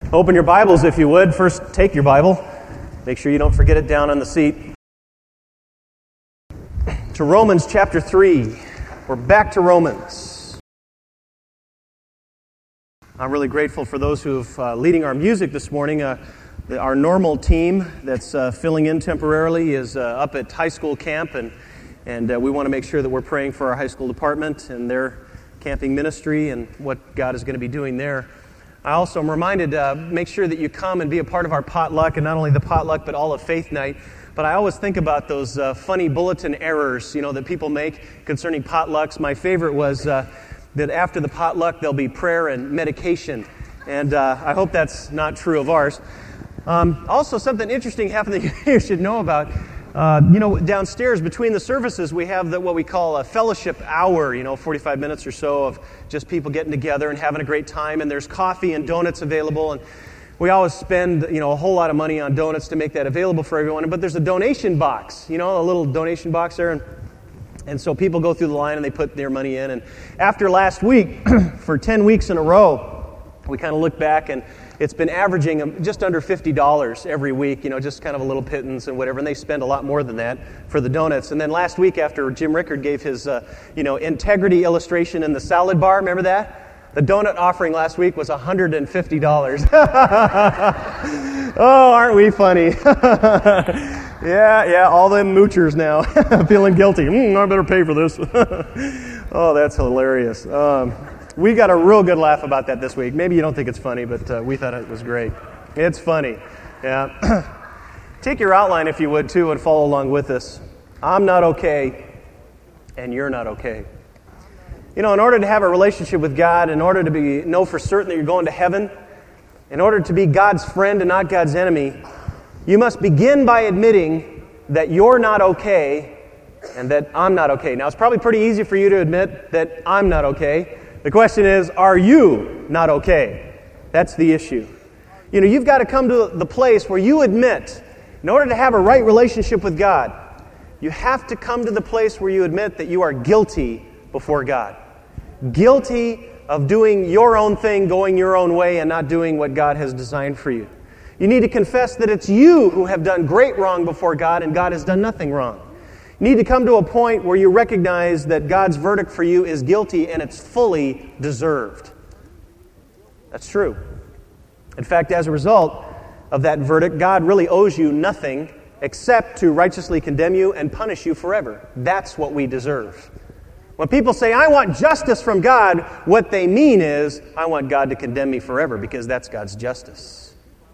Open your Bibles if you would. First, take your Bible. Make sure you don't forget it down on the seat. To Romans chapter 3. We're back to Romans. I'm really grateful for those who have leading our music this morning. Our normal team that's filling in temporarily is up at high school camp, and we want to make sure that we're praying for our high school department and their camping ministry and what God is going to be doing there. I also am reminded, make sure that you come and be a part of our potluck, and not only the potluck, but all of Faith Night. But I always think about those funny bulletin errors, that people make concerning potlucks. My favorite was that after the potluck, there'll be prayer and medication. And I hope that's not true of ours. Also, something interesting happened that you should know about. Downstairs between the services, we have what we call a fellowship hour, 45 minutes or so of just people getting together and having a great time. And there's coffee and donuts available. And we always spend, a whole lot of money on donuts to make that available for everyone. But there's a donation box, a little donation box there. And so people go through the line and they put their money in. And after last week, for 10 weeks in a row, we kind of look back and it's been averaging just under $50 every week, just kind of a little pittance and whatever. And they spend a lot more than that for the donuts. And then last week, after Jim Rickard gave his, integrity illustration in the salad bar, remember that? The donut offering last week was $150. Oh, aren't we funny? Yeah, all them moochers now feeling guilty. I better pay for this. Oh, that's hilarious. We got a real good laugh about that this week. Maybe you don't think it's funny, but we thought it was great. It's funny. Yeah. Take your outline, if you would, too, and follow along with us. I'm not okay, and you're not okay. In order to have a relationship with God, in order to know for certain that you're going to heaven, in order to be God's friend and not God's enemy, you must begin by admitting that you're not okay and that I'm not okay. Now, it's probably pretty easy for you to admit that I'm not okay. The question is, are you not okay? That's the issue. You've got to come to the place where you admit, in order to have a right relationship with God, you have to come to the place where you admit that you are guilty before God. Guilty of doing your own thing, going your own way, and not doing what God has designed for you. You need to confess that it's you who have done great wrong before God, and God has done nothing wrong. You need to come to a point where you recognize that God's verdict for you is guilty and it's fully deserved. That's true. In fact, as a result of that verdict, God really owes you nothing except to righteously condemn you and punish you forever. That's what we deserve. When people say, I want justice from God, what they mean is, I want God to condemn me forever, because that's God's justice.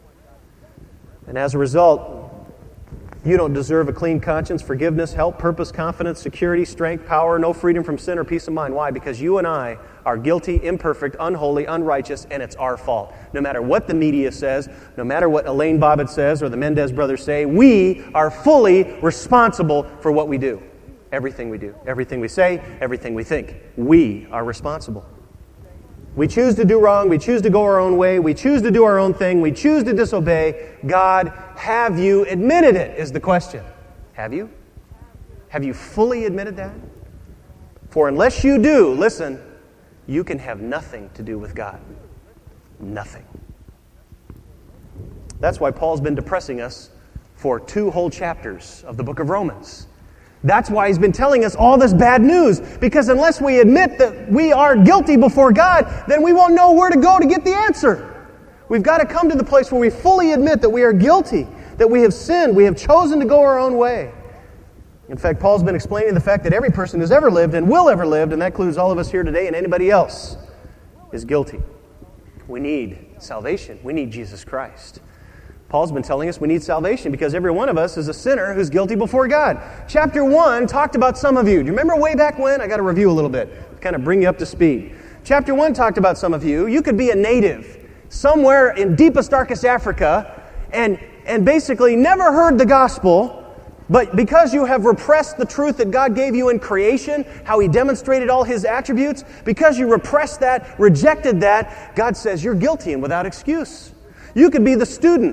And as a result, you don't deserve a clean conscience, forgiveness, help, purpose, confidence, security, strength, power, no freedom from sin or peace of mind. Why? Because you and I are guilty, imperfect, unholy, unrighteous, and it's our fault. No matter what the media says, no matter what Elaine Bobbitt says or the Mendez brothers say, we are fully responsible for what we do. Everything we do, everything we say, everything we think. We are responsible. We choose to do wrong. We choose to go our own way. We choose to do our own thing. We choose to disobey. God, have you admitted it, is the question. Have you? Have you fully admitted that? For unless you do, listen, you can have nothing to do with God. Nothing. That's why Paul's been depressing us for 2 whole chapters of the book of Romans. That's why he's been telling us all this bad news. Because unless we admit that we are guilty before God, then we won't know where to go to get the answer. We've got to come to the place where we fully admit that we are guilty, that we have sinned, we have chosen to go our own way. In fact, Paul's been explaining the fact that every person who's ever lived and will ever live, and that includes all of us here today and anybody else, is guilty. We need salvation. We need Jesus Christ. Paul's been telling us we need salvation because every one of us is a sinner who's guilty before God. Chapter 1 talked about some of you. Do you remember way back when? I got to review a little bit, kind of bring you up to speed. Chapter 1 talked about some of you. You could be a native somewhere in deepest, darkest Africa and basically never heard the gospel, but because you have repressed the truth that God gave you in creation, how He demonstrated all His attributes, because you repressed that, rejected that, God says you're guilty and without excuse. You could be the student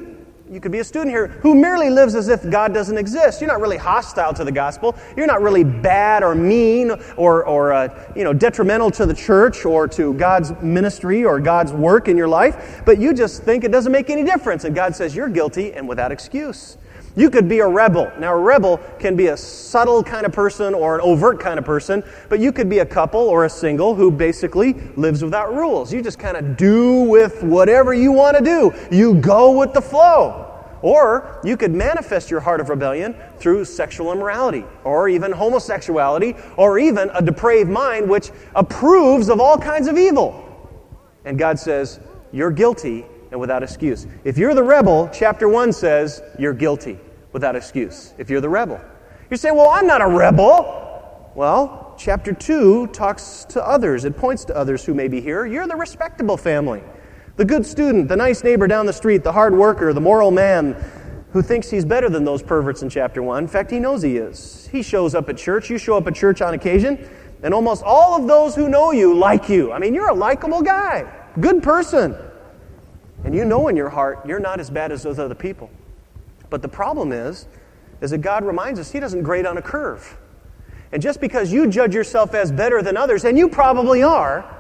You could be a student here who merely lives as if God doesn't exist. You're not really hostile to the gospel. You're not really bad or mean or detrimental to the church or to God's ministry or God's work in your life, but you just think it doesn't make any difference. And God says you're guilty and without excuse. You could be a rebel. Now, a rebel can be a subtle kind of person or an overt kind of person, but you could be a couple or a single who basically lives without rules. You just kind of do with whatever you want to do. You go with the flow. Or you could manifest your heart of rebellion through sexual immorality, or even homosexuality, or even a depraved mind which approves of all kinds of evil. And God says, you're guilty and without excuse. If you're the rebel, chapter 1 says you're guilty without excuse. If you're the rebel. You're saying, well, I'm not a rebel. Well, chapter 2 talks to others. It points to others who may be here. You're the respectable family. The good student, the nice neighbor down the street, the hard worker, the moral man who thinks he's better than those perverts in chapter 1. In fact, he knows he is. He shows up at church. You show up at church on occasion. And almost all of those who know you like you. I mean, you're a likable guy. Good person. And you know in your heart, you're not as bad as those other people. But the problem is that God reminds us He doesn't grade on a curve. And just because you judge yourself as better than others, and you probably are,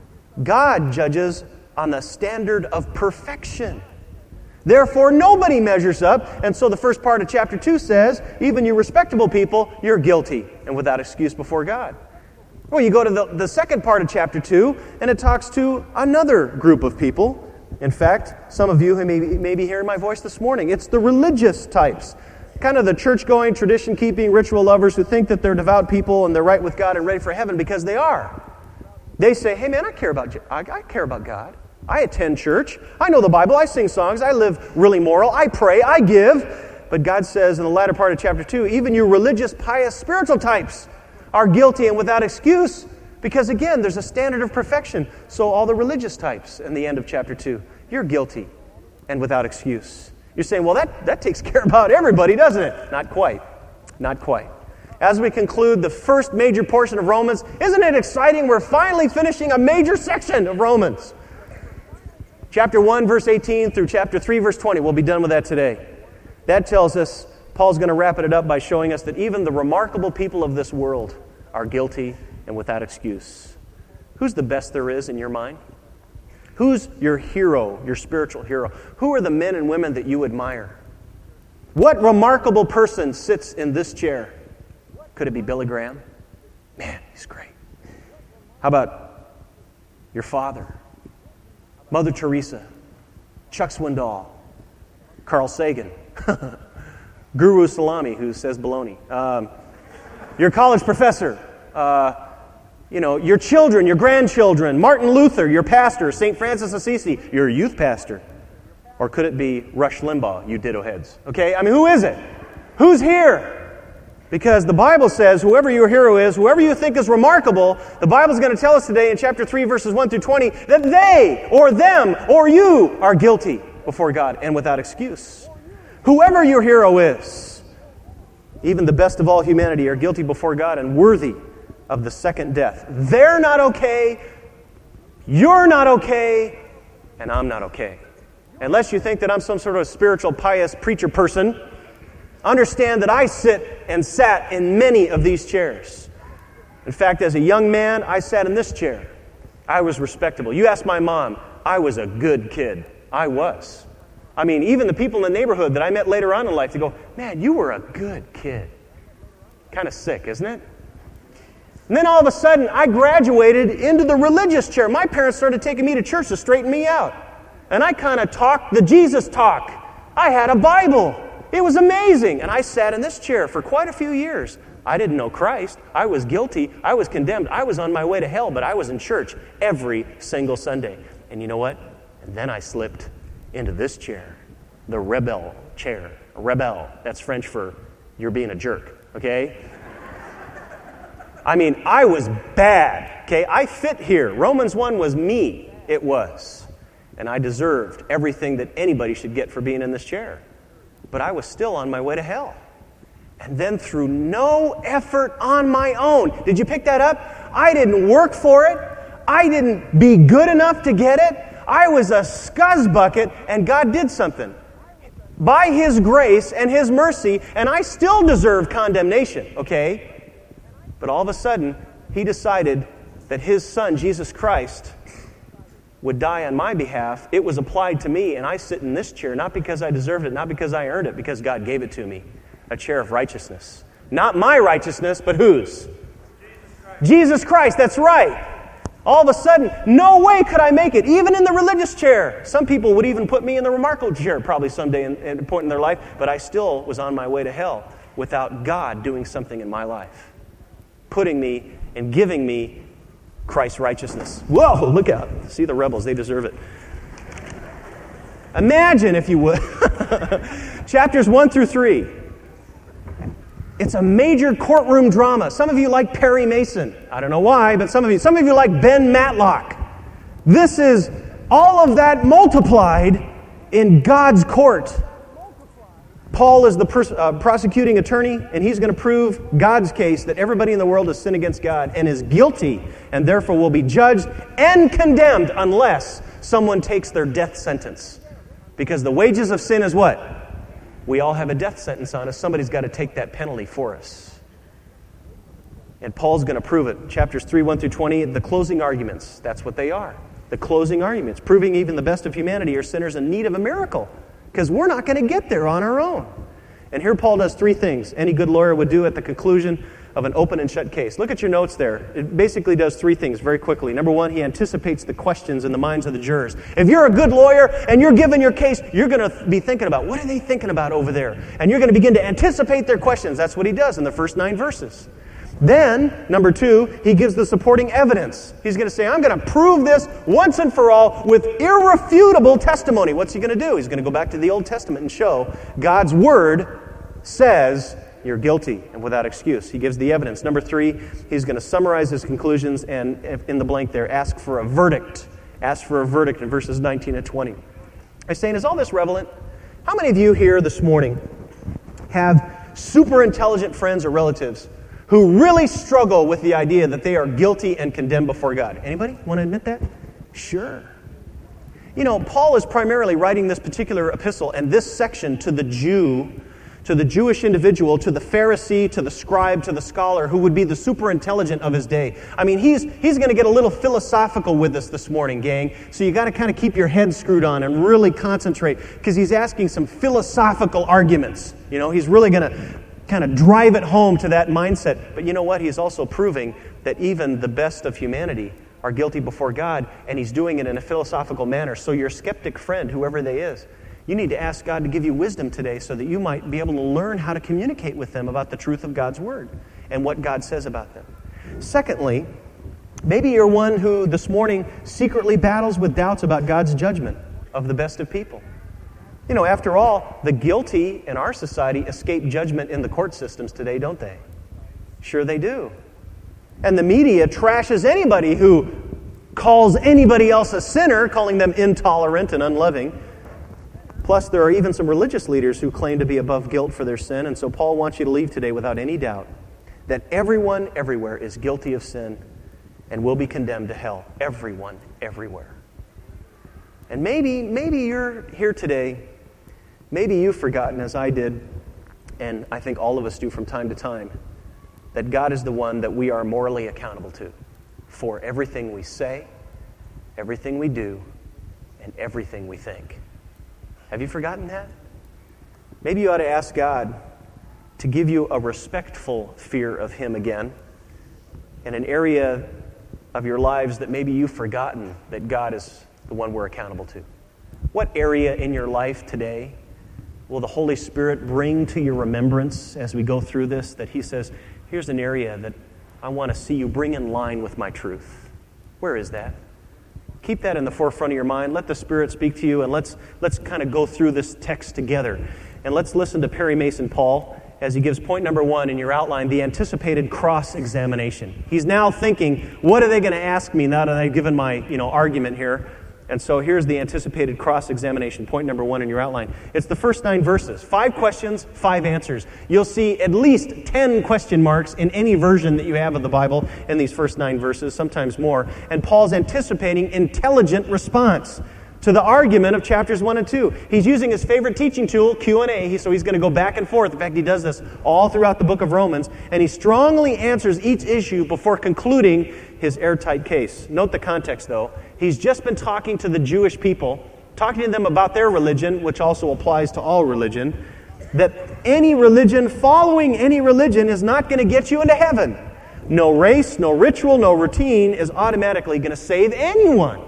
God judges on the standard of perfection. Therefore, nobody measures up. And so the first part of chapter 2 says, even you respectable people, you're guilty and without excuse before God. Well, you go to the second part of chapter 2, and it talks to another group of people. In fact, some of you who may be hearing my voice this morning, it's the religious types. Kind of the church-going, tradition-keeping, ritual lovers who think that they're devout people and they're right with God and ready for heaven because they are. They say, hey man, I care about God. I attend church. I know the Bible. I sing songs. I live really moral. I pray. I give. But God says in the latter part of chapter 2, even you religious, pious, spiritual types are guilty and without excuse. Because again, there's a standard of perfection. So all the religious types in the end of chapter 2, you're guilty and without excuse. You're saying, well, that takes care about everybody, doesn't it? Not quite. Not quite. As we conclude the first major portion of Romans, isn't it exciting? We're finally finishing a major section of Romans. Chapter 1, verse 18 through chapter 3, verse 20. We'll be done with that today. That tells us, Paul's going to wrap it up by showing us that even the remarkable people of this world are guilty and without excuse. Who's the best there is in your mind? Who's your hero, your spiritual hero? Who are the men and women that you admire? What remarkable person sits in this chair? Could it be Billy Graham? Man, he's great. How about your father? Mother Teresa, Chuck Swindoll, Carl Sagan, Guru Salami, who says baloney, your college professor, your children, your grandchildren, Martin Luther, your pastor, St. Francis Assisi, your youth pastor. Or could it be Rush Limbaugh, you ditto heads? Okay, I mean, who is it? Who's here? Because the Bible says whoever your hero is, whoever you think is remarkable, the Bible's going to tell us today in chapter 3, verses 1 through 20, that they, or them, or you are guilty before God and without excuse. Whoever your hero is, even the best of all humanity, are guilty before God and worthy of the second death. They're not okay, you're not okay, and I'm not okay. Unless you think that I'm some sort of spiritual, pious preacher person, understand that I sit and sat in many of these chairs. In fact, as a young man, I sat in this chair. I was respectable. You ask my mom, I was a good kid. I was. I mean, even the people in the neighborhood that I met later on in life, they go, man, you were a good kid. Kind of sick, isn't it? And then all of a sudden, I graduated into the religious chair. My parents started taking me to church to straighten me out. And I kind of talked the Jesus talk. I had a Bible. It was amazing. And I sat in this chair for quite a few years. I didn't know Christ. I was guilty. I was condemned. I was on my way to hell, but I was in church every single Sunday. And you know what? And then I slipped into this chair, the rebel chair. Rebel, that's French for you're being a jerk, okay? I mean, I was bad, okay? I fit here. Romans 1 was me. It was. And I deserved everything that anybody should get for being in this chair. But I was still on my way to hell. And then through no effort on my own. Did you pick that up? I didn't work for it. I didn't be good enough to get it. I was a scuzzbucket, and God did something. by His grace and His mercy, and I still deserve condemnation, okay? But all of a sudden, He decided that His Son, Jesus Christ, would die on my behalf. It was applied to me, and I sit in this chair, not because I deserved it, not because I earned it, because God gave it to me, a chair of righteousness. Not my righteousness, but whose? Jesus Christ, that's right. All of a sudden, no way could I make it, even in the religious chair. Some people would even put me in the remarkable chair probably someday at a point in their life, but I still was on my way to hell without God doing something in my life, putting me and giving me Christ's righteousness. Whoa, look out. See the rebels, they deserve it. Imagine, if you would, chapters 1 through 3. It's a major courtroom drama. Some of you like Perry Mason. I don't know why, but some of you like Ben Matlock. This is all of that multiplied in God's court. Paul is the prosecuting attorney, and he's going to prove God's case that everybody in the world has sinned against God and is guilty, and therefore will be judged and condemned unless someone takes their death sentence. Because the wages of sin is what? We all have a death sentence on us. Somebody's got to take that penalty for us. And Paul's going to prove it. Chapters 3, 1 through 20, the closing arguments. That's what they are. The closing arguments. Proving even the best of humanity are sinners in need of a miracle. Because we're not going to get there on our own. And here Paul does three things any good lawyer would do at the conclusion of an open and shut case. Look at your notes there. It basically does three things very quickly. Number one, he anticipates the questions in the minds of the jurors. If you're a good lawyer and you're given your case, you're going to be thinking about, what are they thinking about over there? And you're going to begin to anticipate their questions. That's what he does in the first 9 verses. Then, number two, he gives the supporting evidence. He's going to say, I'm going to prove this once and for all with irrefutable testimony. What's he going to do? He's going to go back to the Old Testament and show God's Word says you're guilty and without excuse. He gives the evidence. Number three, he's going to summarize his conclusions and, in the blank there, ask for a verdict. Ask for a verdict in verses 19 and 20. I'm saying, is all this relevant? How many of you here this morning have super intelligent friends or relatives who really struggle with the idea that they are guilty and condemned before God? Anybody want to admit that? Sure. You know, Paul is primarily writing this particular epistle and this section to the Jew, to the Jewish individual, to the Pharisee, to the scribe, to the scholar, who would be the super intelligent of his day. I mean, he's going to get a little philosophical with us this morning, gang. So you got to kind of keep your head screwed on and really concentrate, because he's asking some philosophical arguments. You know, he's really going to kind of drive it home to that mindset. But you know what? He's also proving that even the best of humanity are guilty before God, and he's doing it in a philosophical manner. So your skeptic friend, whoever they is, you need to ask God to give you wisdom today so that you might be able to learn how to communicate with them about the truth of God's Word and what God says about them. Secondly, maybe you're one who this morning secretly battles with doubts about God's judgment of the best of people. You know, after all, the guilty in our society escape judgment in the court systems today, don't they? Sure they do. And the media trashes anybody who calls anybody else a sinner, calling them intolerant and unloving. Plus, there are even some religious leaders who claim to be above guilt for their sin. And so Paul wants you to leave today without any doubt that everyone everywhere is guilty of sin and will be condemned to hell. Everyone everywhere. And maybe you're here today. Maybe you've forgotten, as I did, and I think all of us do from time to time, that God is the one that we are morally accountable to for everything we say, everything we do, and everything we think. Have you forgotten that? Maybe you ought to ask God to give you a respectful fear of Him again in an area of your lives that maybe you've forgotten that God is the one we're accountable to. What area in your life today will the Holy Spirit bring to your remembrance as we go through this, that He says, here's an area that I want to see you bring in line with my truth? Where is that? Keep that in the forefront of your mind. Let the Spirit speak to you, and let's kind of go through this text together. And let's listen to Perry Mason Paul as he gives point number 1 in your outline, the anticipated cross-examination. He's now thinking, what are they going to ask me now that I've given my argument here? And so here's the anticipated cross-examination, point number 1 in your outline. It's the first 9 verses. 5 questions, 5 answers. You'll see at least 10 question marks in any version that you have of the Bible in these first 9 verses, sometimes more. And Paul's anticipating intelligent response. to the argument of chapters 1 and 2. He's using his favorite teaching tool, Q&A, so he's going to go back and forth. In fact, he does this all throughout the book of Romans, and he strongly answers each issue before concluding his airtight case. Note the context, though. He's just been talking to the Jewish people, talking to them about their religion, which also applies to all religion, that any religion, following any religion, is not going to get you into heaven. No race, no ritual, no routine is automatically going to save anyone.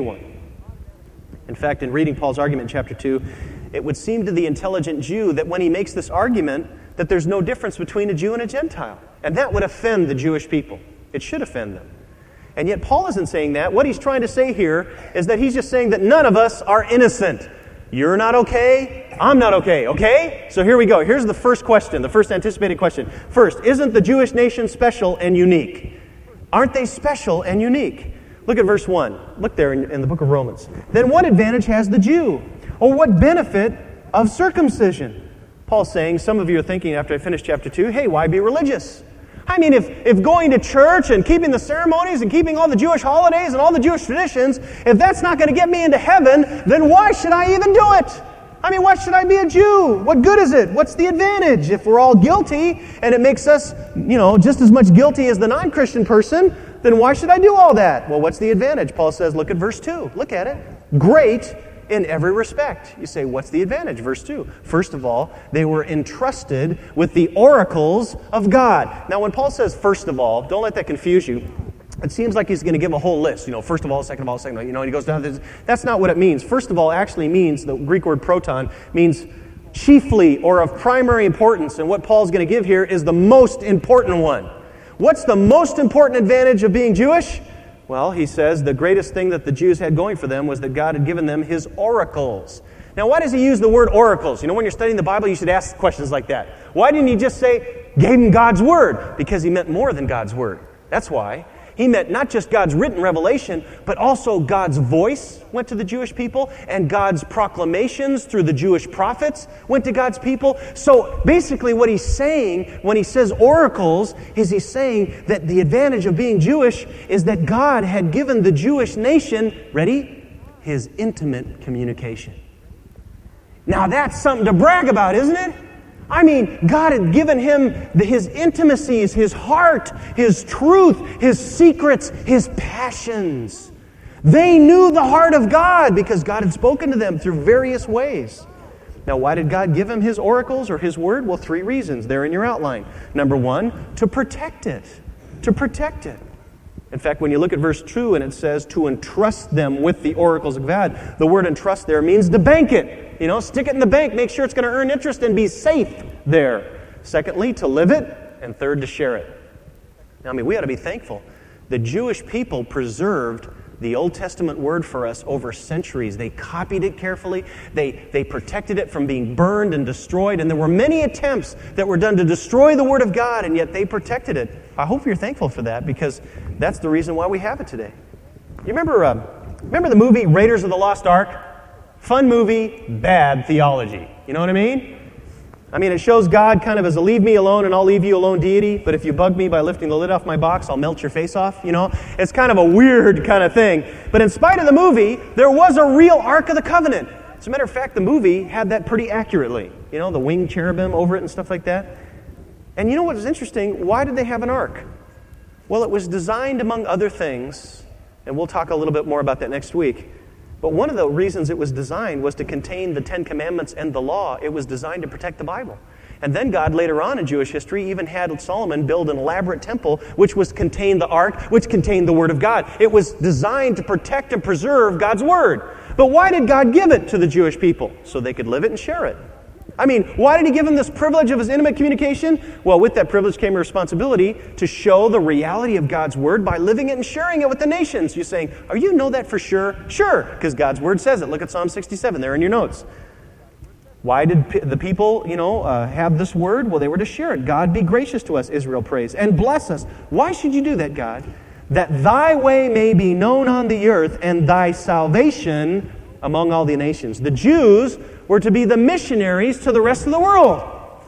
In fact, in reading Paul's argument in chapter 2, it would seem to the intelligent Jew that when he makes this argument, that there's no difference between a Jew and a Gentile. And that would offend the Jewish people. It should offend them. And yet Paul isn't saying that. What he's trying to say here is that he's just saying that none of us are innocent. You're not okay. I'm not okay. Okay? So here we go. Here's the first question, the first anticipated question. First, isn't the Jewish nation special and unique? Aren't they special and unique? Look at verse 1. Look there in the book of Romans. Then what advantage has the Jew? Or what benefit of circumcision? Paul's saying, some of you are thinking after I finish chapter 2, hey, why be religious? I mean, if going to church and keeping the ceremonies and keeping all the Jewish holidays and all the Jewish traditions, if that's not going to get me into heaven, then why should I even do it? I mean, why should I be a Jew? What good is it? What's the advantage? If we're all guilty and it makes us, just as much guilty as the non-Christian person, then why should I do all that? Well, what's the advantage? Paul says, look at verse 2. Look at it. Great in every respect. You say, what's the advantage? Verse 2. First of all, they were entrusted with the oracles of God. Now, when Paul says, first of all, don't let that confuse you. It seems like he's going to give a whole list. First of all, second of all, second of all. And he goes down this. That's not what it means. First of all actually means, the Greek word proton, means chiefly or of primary importance. And what Paul's going to give here is the most important one. What's the most important advantage of being Jewish? Well, he says the greatest thing that the Jews had going for them was that God had given them His oracles. Now, why does he use the word oracles? When you're studying the Bible, you should ask questions like that. Why didn't he just say, gave him God's Word? Because he meant more than God's Word. That's why. He meant not just God's written revelation, but also God's voice went to the Jewish people, and God's proclamations through the Jewish prophets went to God's people. So basically what he's saying when he says oracles is he's saying that the advantage of being Jewish is that God had given the Jewish nation, ready? His intimate communication. Now that's something to brag about, isn't it? I mean, God had given him His intimacies, His heart, His truth, His secrets, His passions. They knew the heart of God because God had spoken to them through various ways. Now, why did God give him His oracles or His Word? Well, 3 reasons. They're in your outline. Number 1, to protect it. To protect it. In fact, when you look at verse 2 and it says to entrust them with the oracles of God, the word entrust there means to bank it. Stick it in the bank, make sure it's going to earn interest and be safe there. Secondly, to live it. And third, to share it. Now, we ought to be thankful. The Jewish people preserved the Old Testament word for us over centuries. They copied it carefully. They protected it from being burned and destroyed. And there were many attempts that were done to destroy the Word of God, and yet they protected it. I hope you're thankful for that, because that's the reason why we have it today. You remember the movie Raiders of the Lost Ark? Fun movie, bad theology. You know what I mean? It shows God kind of as a leave me alone and I'll leave you alone deity, but if you bug me by lifting the lid off my box, I'll melt your face off, It's kind of a weird kind of thing. But in spite of the movie, there was a real Ark of the Covenant. As a matter of fact, the movie had that pretty accurately. The winged cherubim over it and stuff like that. And you know what was interesting? Why did they have an ark? Well, it was designed, among other things, and we'll talk a little bit more about that next week, but one of the reasons it was designed was to contain the 10 Commandments and the law. It was designed to protect the Bible. And then God, later on in Jewish history, even had Solomon build an elaborate temple which contained the ark, which contained the Word of God. It was designed to protect and preserve God's Word. But why did God give it to the Jewish people? So they could live it and share it. Why did He give them this privilege of His intimate communication? Well, with that privilege came a responsibility to show the reality of God's Word by living it and sharing it with the nations. You're saying, you know that for sure? Sure, because God's Word says it. Look at Psalm 67 there in your notes. Why did the people, have this Word? Well, they were to share it. God be gracious to us, Israel prays, and bless us. Why should you do that, God? That Thy way may be known on the earth and Thy salvation among all the nations. The Jews were to be the missionaries to the rest of the world.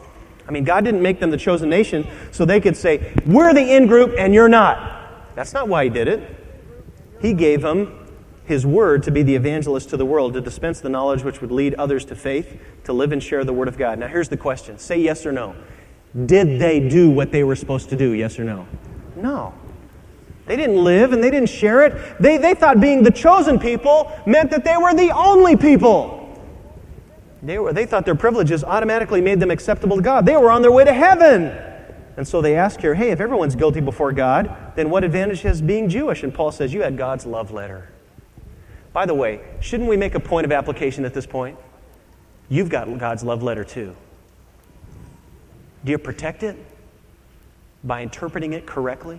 God didn't make them the chosen nation so they could say, we're the in-group and you're not. That's not why He did it. He gave them His Word to be the evangelist to the world, to dispense the knowledge which would lead others to faith, to live and share the Word of God. Now here's the question. Say yes or no. Did they do what they were supposed to do, yes or no? No. They didn't live and they didn't share it. They thought being the chosen people meant that they were the only people. They thought their privileges automatically made them acceptable to God. They were on their way to heaven. And so they ask here, hey, if everyone's guilty before God, then what advantage has being Jewish? And Paul says, you had God's love letter. By the way, shouldn't we make a point of application at this point? You've got God's love letter too. Do you protect it by interpreting it correctly?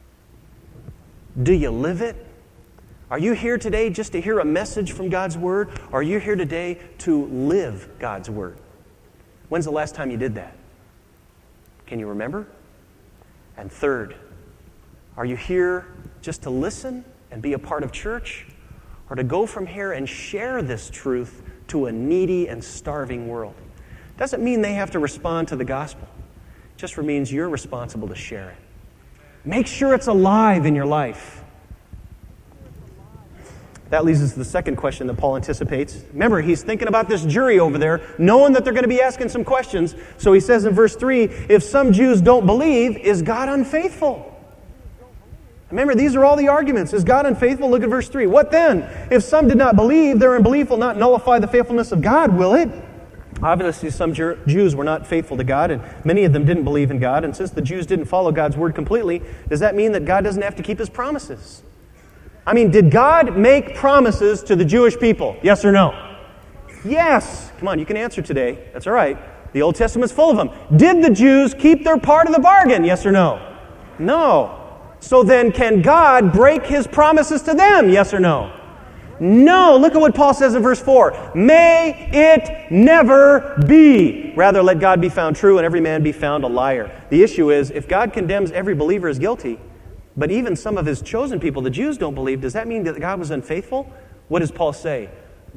Do you live it? Are you here today just to hear a message from God's Word? Or are you here today to live God's Word? When's the last time you did that? Can you remember? And third, are you here just to listen and be a part of church? Or to go from here and share this truth to a needy and starving world? Doesn't mean they have to respond to the gospel. It just means you're responsible to share it. Make sure it's alive in your life. That leads us to the second question that Paul anticipates. Remember, he's thinking about this jury over there, knowing that they're going to be asking some questions. So he says in verse 3, if some Jews don't believe, is God unfaithful? Remember, these are all the arguments. Is God unfaithful? Look at verse 3. What then? If some did not believe, their unbelief will not nullify the faithfulness of God, will it? Obviously, some Jews were not faithful to God, and many of them didn't believe in God. And since the Jews didn't follow God's word completely, does that mean that God doesn't have to keep His promises? I mean, did God make promises to the Jewish people? Yes or no? Yes. Come on, you can answer today. That's all right. The Old Testament's full of them. Did the Jews keep their part of the bargain? Yes or no? No. So then, can God break His promises to them? Yes or no? No. Look at what Paul says in verse 4. May it never be. Rather, let God be found true and every man be found a liar. The issue is, if God condemns every believer as guilty, but even some of His chosen people, the Jews, don't believe, does that mean that God was unfaithful? What does Paul say?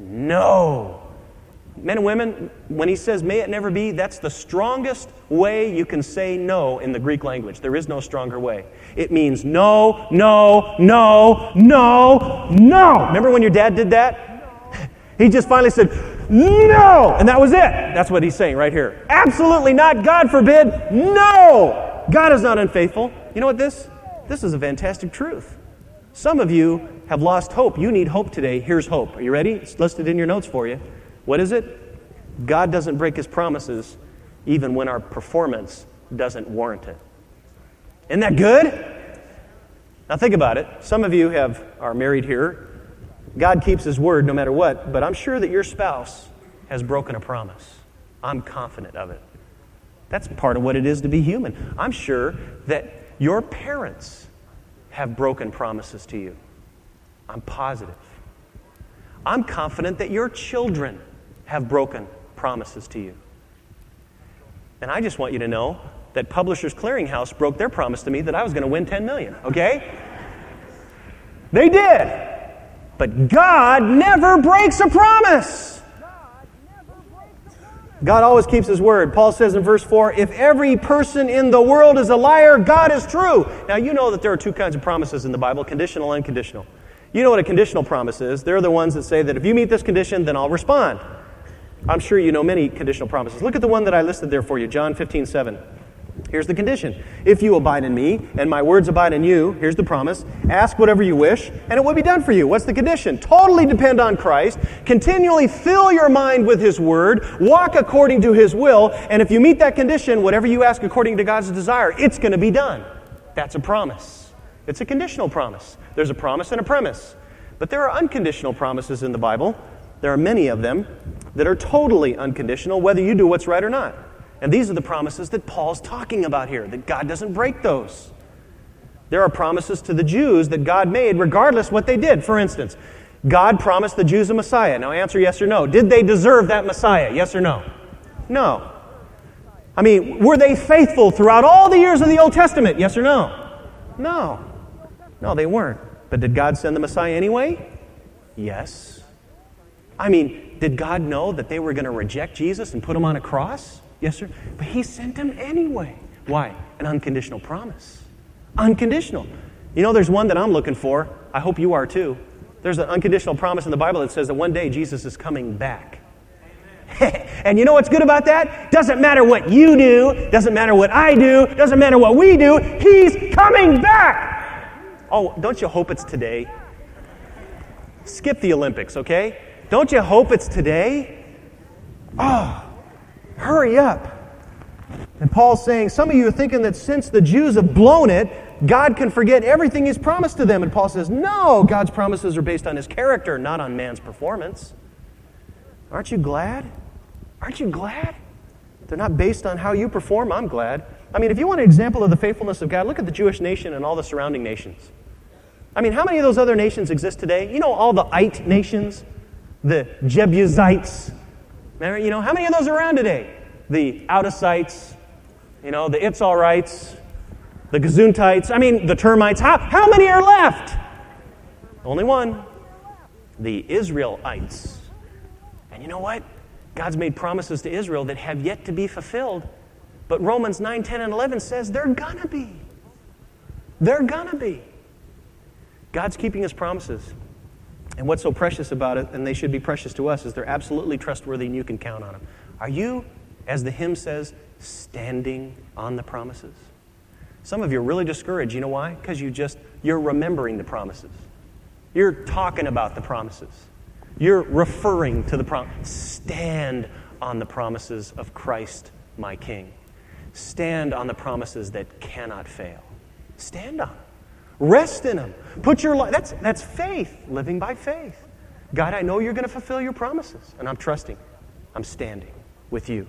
No. Men and women, when he says, may it never be, that's the strongest way you can say no in the Greek language. There is no stronger way. It means no, no, no, no, no. Remember when your dad did that? He just finally said, no! And that was it. That's what he's saying right here. Absolutely not. God forbid. No! God is not unfaithful. You know what this is a fantastic truth. Some of you have lost hope. You need hope today. Here's hope. Are you ready? It's listed in your notes for you. What is it? God doesn't break His promises even when our performance doesn't warrant it. Isn't that good? Now think about it. Some of you are married here. God keeps His word no matter what, but I'm sure that your spouse has broken a promise. I'm confident of it. That's part of what it is to be human. I'm sure that your parents have broken promises to you. I'm positive. I'm confident that your children have broken promises to you. And I just want you to know that Publishers Clearinghouse broke their promise to me that I was going to win $10 million, okay? They did. But God never breaks a promise. God always keeps His word. Paul says in verse 4, if every person in the world is a liar, God is true. Now, you know that there are two kinds of promises in the Bible, conditional and unconditional. You know what a conditional promise is. They're the ones that say that if you meet this condition, then I'll respond. I'm sure you know many conditional promises. Look at the one that I listed there for you, John 15:7. Here's the condition. If you abide in me, and my words abide in you, here's the promise, ask whatever you wish, and it will be done for you. What's the condition? Totally depend on Christ, continually fill your mind with His word, walk according to His will, and if you meet that condition, whatever you ask according to God's desire, it's going to be done. That's a promise. It's a conditional promise. There's a promise and a premise. But there are unconditional promises in the Bible. There are many of them that are totally unconditional, whether you do what's right or not. And these are the promises that Paul's talking about here, that God doesn't break those. There are promises to the Jews that God made regardless what they did. For instance, God promised the Jews a Messiah. Now answer yes or no. Did they deserve that Messiah? Yes or no? No. I mean, were they faithful throughout all the years of the Old Testament? Yes or no? No. No, they weren't. But did God send the Messiah anyway? Yes. I mean, did God know that they were going to reject Jesus and put Him on a cross? Yes, sir. But He sent Him anyway. Why? An unconditional promise. Unconditional. You know, there's one that I'm looking for. I hope you are too. There's an unconditional promise in the Bible that says that one day Jesus is coming back. And you know what's good about that? Doesn't matter what you do, doesn't matter what I do, doesn't matter what we do, He's coming back! Oh, don't you hope it's today? Skip the Olympics, okay? Don't you hope it's today? Oh, hurry up. And Paul's saying, some of you are thinking that since the Jews have blown it, God can forget everything He's promised to them. And Paul says, no, God's promises are based on His character, not on man's performance. Aren't you glad? Aren't you glad? They're not based on how you perform. I'm glad. I mean, if you want an example of the faithfulness of God, look at the Jewish nation and all the surrounding nations. I mean, how many of those other nations exist today? You know, all the Ite nations, the Jebusites. You know, how many of those are around today? The Outasites, you know, the It's-all-rights, the Gesundtites, I mean, the termites. How many are left? Only one. The Israelites. And you know what? God's made promises to Israel that have yet to be fulfilled. But Romans 9, 10, and 11 says they're gonna be. They're gonna be. God's keeping His promises. And what's so precious about it, and they should be precious to us, is they're absolutely trustworthy and you can count on them. Are you, as the hymn says, standing on the promises? Some of you are really discouraged. You know why? Because you're remembering the promises. You're talking about the promises. You're referring to the promise. Stand on the promises of Christ, my King. Stand on the promises that cannot fail. Stand on them. Rest in them. Put your life. That's faith, living by faith. God, I know you're going to fulfill your promises, and I'm trusting. I'm standing with you.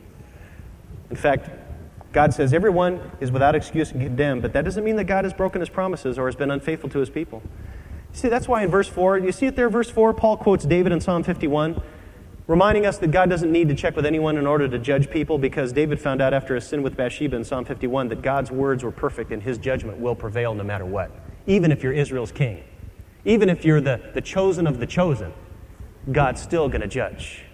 In fact, God says everyone is without excuse and condemned, but that doesn't mean that God has broken His promises or has been unfaithful to His people. See, that's why in verse 4, you see it there, verse 4, Paul quotes David in Psalm 51, reminding us that God doesn't need to check with anyone in order to judge people, because David found out after his sin with Bathsheba in Psalm 51 that God's words were perfect and His judgment will prevail no matter what. Even if you're Israel's king, even if you're the chosen of the chosen, God's still going to judge.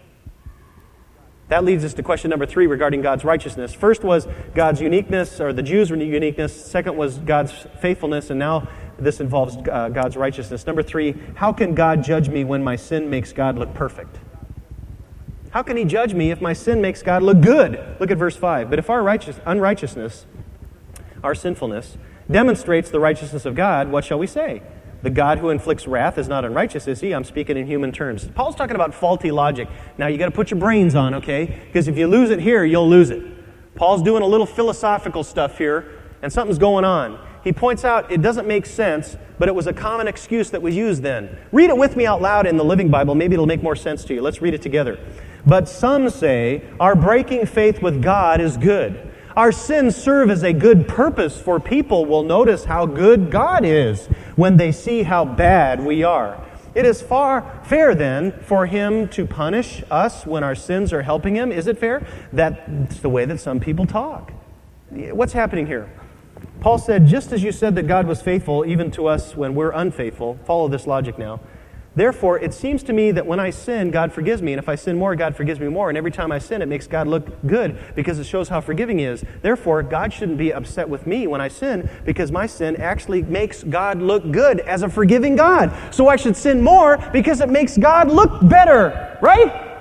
That leads us to question number 3 regarding God's righteousness. First was God's uniqueness, or the Jews' uniqueness. Second was God's faithfulness, and now this involves God's righteousness. Number 3, how can God judge me when my sin makes God look perfect? How can He judge me if my sin makes God look good? Look at verse 5. But if our unrighteousness, our sinfulness, demonstrates the righteousness of God, what shall we say? The God who inflicts wrath is not unrighteous, is He? I'm speaking in human terms. Paul's talking about faulty logic. Now, you got to put your brains on, okay? Because if you lose it here, you'll lose it. Paul's doing a little philosophical stuff here, and something's going on. He points out it doesn't make sense, but it was a common excuse that was used then. Read it with me out loud in the Living Bible. Maybe it'll make more sense to you. Let's read it together. But some say, our breaking faith with God is good. Our sins serve as a good purpose, for people will notice how good God is when they see how bad we are. It is fair then for Him to punish us when our sins are helping Him. Is it fair? That's the way that some people talk. What's happening here? Paul said, just as you said that God was faithful even to us when we're unfaithful, follow this logic now. Therefore, it seems to me that when I sin, God forgives me. And if I sin more, God forgives me more. And every time I sin, it makes God look good because it shows how forgiving He is. Therefore, God shouldn't be upset with me when I sin because my sin actually makes God look good as a forgiving God. So I should sin more because it makes God look better, right?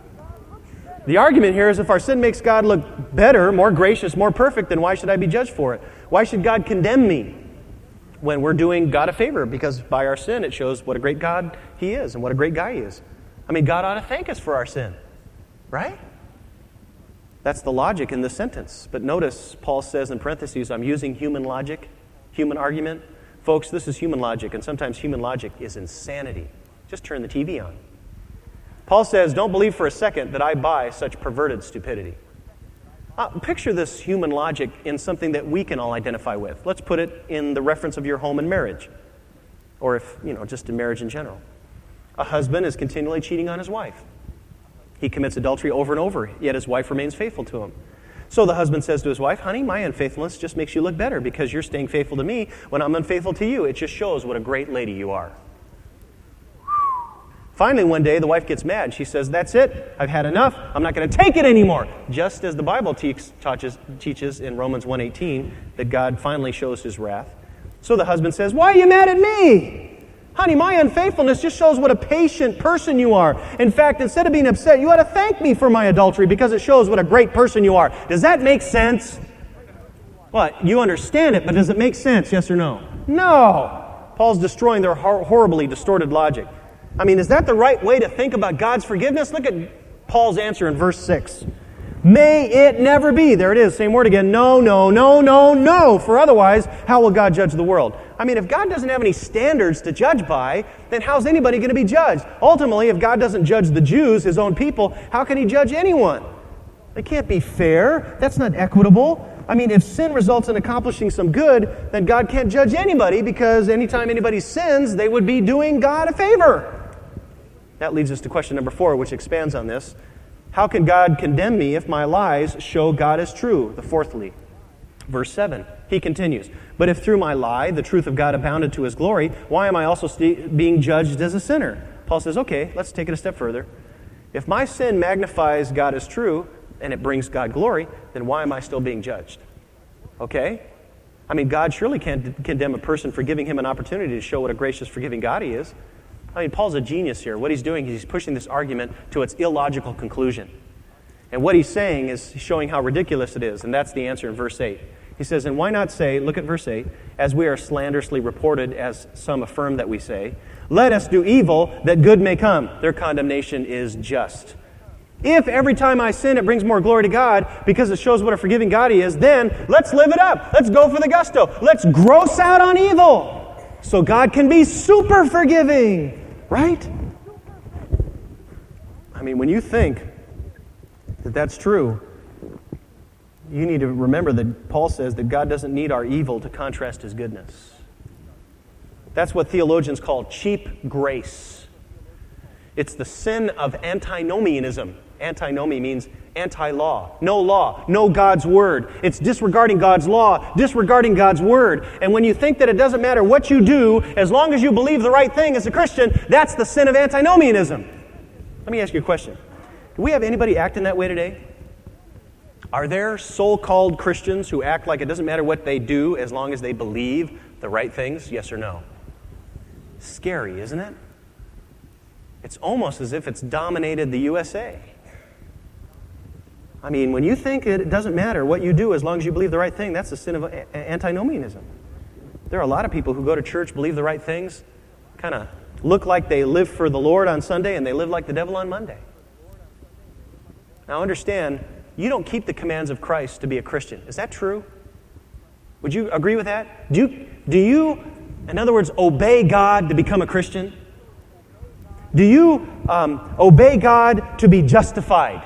The argument here is if our sin makes God look better, more gracious, more perfect, then why should I be judged for it? Why should God condemn me when we're doing God a favor? Because by our sin, it shows what a great God He is and what a great guy He is. I mean, God ought to thank us for our sin, right? That's the logic in this sentence. But notice, Paul says in parentheses, I'm using human logic, human argument. Folks, this is human logic, and sometimes human logic is insanity. Just turn the TV on. Paul says, don't believe for a second that I buy such perverted stupidity. Picture this human logic in something that we can all identify with. Let's put it in the reference of your home and marriage. Or if, just in marriage in general. A husband is continually cheating on his wife. He commits adultery over and over, yet his wife remains faithful to him. So the husband says to his wife, honey, my unfaithfulness just makes you look better because you're staying faithful to me when I'm unfaithful to you. It just shows what a great lady you are. Finally, one day, the wife gets mad. She says, that's it. I've had enough. I'm not going to take it anymore. Just as the Bible teaches in Romans 1:18 that God finally shows His wrath. So the husband says, why are you mad at me? Honey, my unfaithfulness just shows what a patient person you are. In fact, instead of being upset, you ought to thank me for my adultery because it shows what a great person you are. Does that make sense? Well, you understand it, but does it make sense, yes or no? No. Paul's destroying their horribly distorted logic. I mean, is that the right way to think about God's forgiveness? Look at Paul's answer in verse 6. May it never be. There it is, same word again. No, no, no, no, no. For otherwise, how will God judge the world? I mean, if God doesn't have any standards to judge by, then how's anybody going to be judged? Ultimately, if God doesn't judge the Jews, His own people, how can He judge anyone? It can't be fair. That's not equitable. I mean, if sin results in accomplishing some good, then God can't judge anybody because anytime anybody sins, they would be doing God a favor. That leads us to question number 4, which expands on this. How can God condemn me if my lies show God is true? The fourthly. Verse 7, he continues, but if through my lie the truth of God abounded to His glory, why am I also being judged as a sinner? Paul says, okay, let's take it a step further. If my sin magnifies God as true and it brings God glory, then why am I still being judged? Okay? I mean, God surely can't condemn a person for giving him an opportunity to show what a gracious, forgiving God He is. I mean, Paul's a genius here. What he's doing is he's pushing this argument to its illogical conclusion. And what he's saying is showing how ridiculous it is, and that's the answer in verse 8. He says, and why not say, look at verse 8, as we are slanderously reported, as some affirm that we say, let us do evil that good may come. Their condemnation is just. If every time I sin it brings more glory to God because it shows what a forgiving God He is, then let's live it up. Let's go for the gusto. Let's gross out on evil so God can be super forgiving. Right? I mean, when you think that that's true, you need to remember that Paul says that God doesn't need our evil to contrast His goodness. That's what theologians call cheap grace. It's the sin of antinomianism. Antinomy means anti-law. No God's word. It's disregarding God's law, disregarding God's word. And when you think that it doesn't matter what you do, as long as you believe the right thing as a Christian, that's the sin of antinomianism. Let me ask you a question. Do we have anybody acting that way today? Are there so-called Christians who act like it doesn't matter what they do as long as they believe the right things? Yes or no? Scary, isn't it? It's almost as if it's dominated the USA. I mean, when you think it doesn't matter what you do as long as you believe the right thing, that's the sin of antinomianism. There are a lot of people who go to church, believe the right things, kind of look like they live for the Lord on Sunday, and they live like the devil on Monday. Now understand, you don't keep the commands of Christ to be a Christian. Is that true? Would you agree with that? Do you, in other words, obey God to become a Christian? Do you obey God to be justified?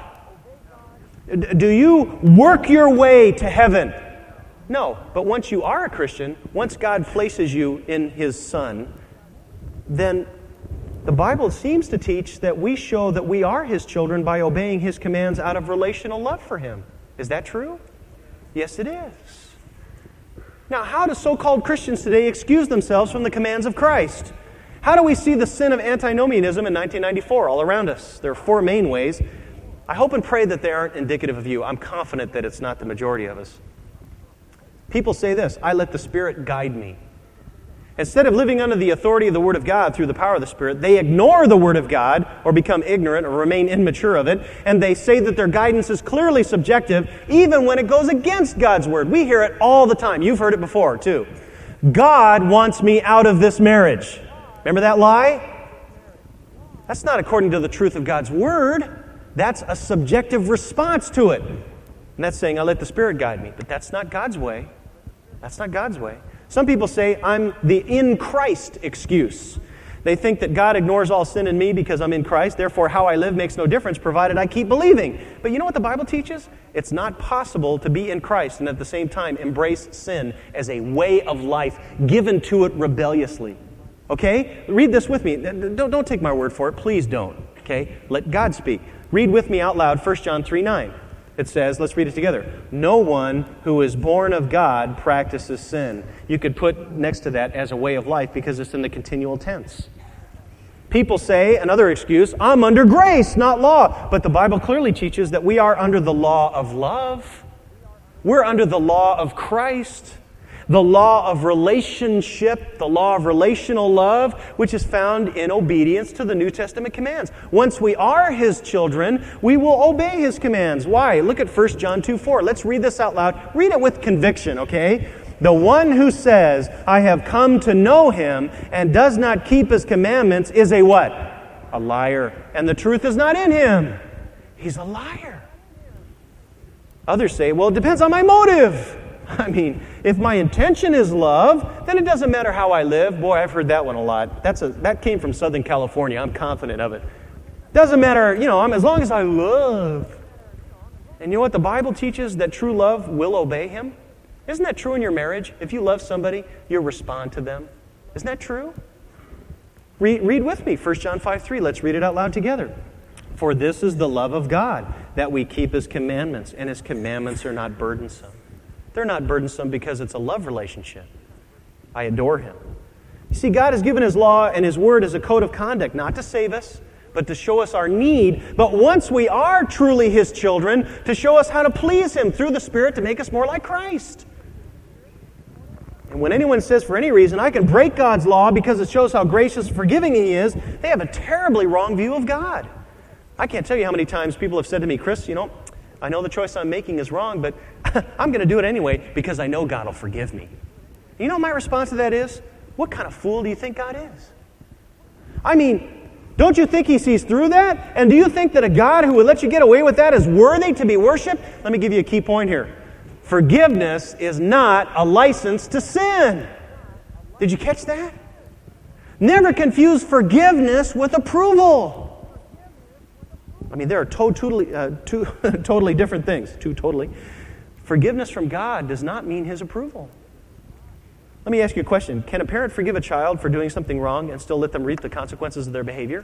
Do you work your way to heaven? No, but once you are a Christian, once God places you in His Son, then the Bible seems to teach that we show that we are His children by obeying His commands out of relational love for Him. Is that true? Yes, it is. Now, how do so-called Christians today excuse themselves from the commands of Christ? How do we see the sin of antinomianism in 1994 all around us? There are 4 main ways. I hope and pray that they aren't indicative of you. I'm confident that it's not the majority of us. People say this, I let the Spirit guide me. Instead of living under the authority of the Word of God through the power of the Spirit, they ignore the Word of God or become ignorant or remain immature of it, and they say that their guidance is clearly subjective even when it goes against God's Word. We hear it all the time. You've heard it before, too. God wants me out of this marriage. Remember that lie? That's not according to the truth of God's Word. That's a subjective response to it. And that's saying, I let the Spirit guide me. But that's not God's way. That's not God's way. Some people say, I'm the in Christ excuse. They think that God ignores all sin in me because I'm in Christ. Therefore, how I live makes no difference, provided I keep believing. But you know what the Bible teaches? It's not possible to be in Christ and at the same time embrace sin as a way of life given to it rebelliously. Okay? Read this with me. Don't take my word for it. Please don't. Okay? Let God speak. Read with me out loud 1 John 3:9. It says, let's read it together. No one who is born of God practices sin. You could put next to that as a way of life because it's in the continual tense. People say, another excuse, I'm under grace, not law. But the Bible clearly teaches that we are under the law of love. We're under the law of Christ. The law of relationship, the law of relational love, which is found in obedience to the New Testament commands. Once we are His children, we will obey His commands. Why? Look at 1 John 2:4. Let's read this out loud. Read it with conviction, okay? The one who says, I have come to know Him and does not keep His commandments is a what? A liar. And the truth is not in him. He's a liar. Others say, well, it depends on my motive. I mean, if my intention is love, then it doesn't matter how I live. Boy, I've heard that one a lot. That came from Southern California. I'm confident of it. Doesn't matter, as long as I love. And you know what? The Bible teaches that true love will obey Him. Isn't that true in your marriage? If you love somebody, you'll respond to them. Isn't that true? Read with me, 1 John 5:3. Let's read it out loud together. For this is the love of God, that we keep His commandments, and His commandments are not burdensome. They're not burdensome because it's a love relationship. I adore Him. You see, God has given His law and His word as a code of conduct, not to save us, but to show us our need. But once we are truly His children, to show us how to please Him through the Spirit to make us more like Christ. And when anyone says for any reason, I can break God's law because it shows how gracious and forgiving He is, they have a terribly wrong view of God. I can't tell you how many times people have said to me, Chris, I know the choice I'm making is wrong, but I'm going to do it anyway because I know God will forgive me. You know what my response to that is? What kind of fool do you think God is? I mean, don't you think He sees through that? And do you think that a God who would let you get away with that is worthy to be worshipped? Let me give you a key point here. Forgiveness is not a license to sin. Did you catch that? Never confuse forgiveness with approval. I mean, there are two totally different things. Forgiveness from God does not mean His approval. Let me ask you a question. Can a parent forgive a child for doing something wrong and still let them reap the consequences of their behavior?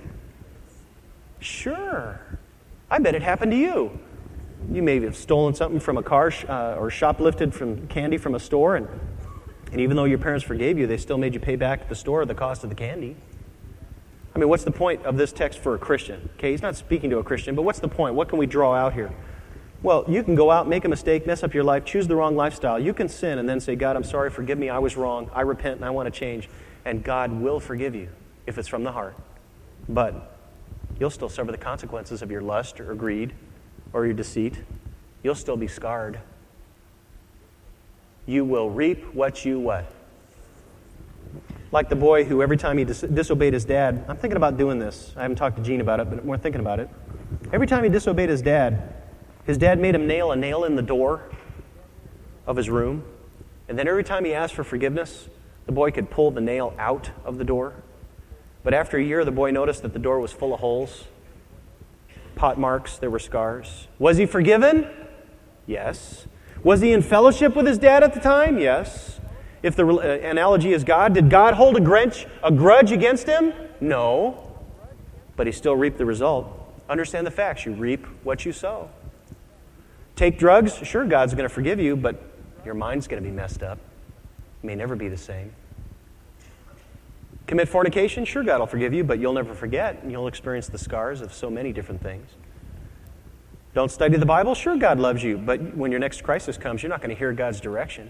Sure. I bet it happened to you. You may have stolen something from a car or shoplifted from candy from a store, and even though your parents forgave you, they still made you pay back at the store the cost of the candy. I mean, what's the point of this text for a Christian? Okay, he's not speaking to a Christian, but what's the point? What can we draw out here? Well, you can go out, make a mistake, mess up your life, choose the wrong lifestyle. You can sin and then say, God, I'm sorry, forgive me, I was wrong, I repent and I want to change. And God will forgive you if it's from the heart. But you'll still suffer the consequences of your lust or greed or your deceit. You'll still be scarred. You will reap what you what? Like the boy who every time he disobeyed his dad, I'm thinking about doing this. I haven't talked to Gene about it, but we're thinking about it. Every time he disobeyed his dad made him nail a nail in the door of his room. And then every time he asked for forgiveness, the boy could pull the nail out of the door. But after a year, the boy noticed that the door was full of holes, pot marks, there were scars. Was he forgiven? Yes. Was he in fellowship with his dad at the time? Yes. If the analogy is God, did God hold a grudge against him? No. But he still reaped the result. Understand the facts. You reap what you sow. Take drugs? Sure, God's going to forgive you, but your mind's going to be messed up. It may never be the same. Commit fornication? Sure, God will forgive you, but you'll never forget, and you'll experience the scars of so many different things. Don't study the Bible? Sure, God loves you, but when your next crisis comes, you're not going to hear God's direction.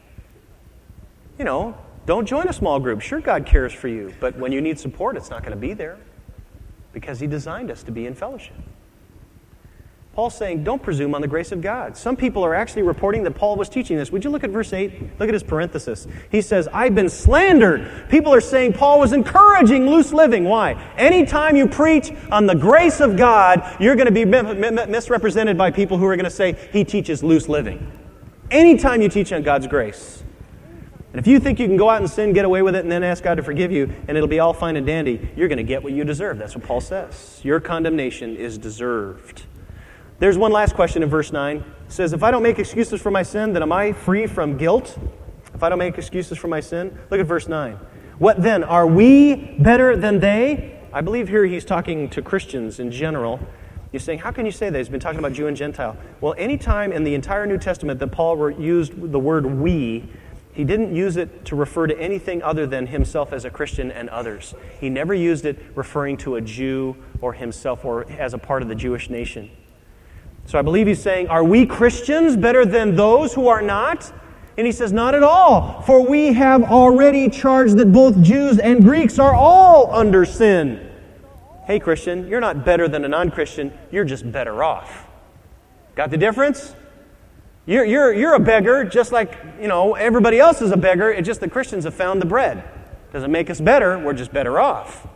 Don't join a small group. Sure, God cares for you, but when you need support, it's not going to be there because He designed us to be in fellowship. Paul's saying, don't presume on the grace of God. Some people are actually reporting that Paul was teaching this. Would you look at verse 8? Look at his parenthesis. He says, I've been slandered. People are saying Paul was encouraging loose living. Why? Anytime you preach on the grace of God, you're going to be misrepresented by people who are going to say he teaches loose living. Anytime you teach on God's grace. And if you think you can go out and sin, get away with it, and then ask God to forgive you, and it'll be all fine and dandy, you're going to get what you deserve. That's what Paul says. Your condemnation is deserved. There's one last question in verse 9. It says, if I don't make excuses for my sin, then am I free from guilt? If I don't make excuses for my sin? Look at verse 9. What then? Are we better than they? I believe here he's talking to Christians in general. He's saying, how can you say that? He's been talking about Jew and Gentile. Well, any time in the entire New Testament that Paul used the word we, he didn't use it to refer to anything other than himself as a Christian and others. He never used it referring to a Jew or himself or as a part of the Jewish nation. So I believe he's saying, are we Christians better than those who are not? And he says, not at all, for we have already charged that both Jews and Greeks are all under sin. Hey, Christian, you're not better than a non-Christian. You're just better off. Got the difference? You're a beggar just like, everybody else is a beggar. It's just the Christians have found the bread. Doesn't make us better. We're just better off.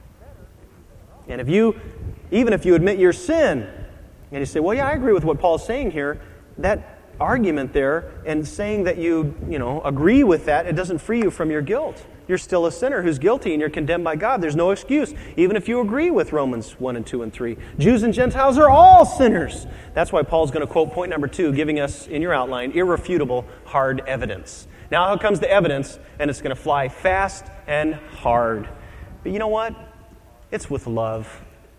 And even if you admit your sin, and you say, well, yeah, I agree with what Paul's saying here, that argument there and saying that you agree with that, it doesn't free you from your guilt. You're still a sinner who's guilty and you're condemned by God. There's no excuse, even if you agree with Romans 1 and 2 and 3. Jews and Gentiles are all sinners. That's why Paul's going to quote point number 2, giving us, in your outline, irrefutable hard evidence. Now here comes the evidence, and it's going to fly fast and hard. But you know what? It's with love.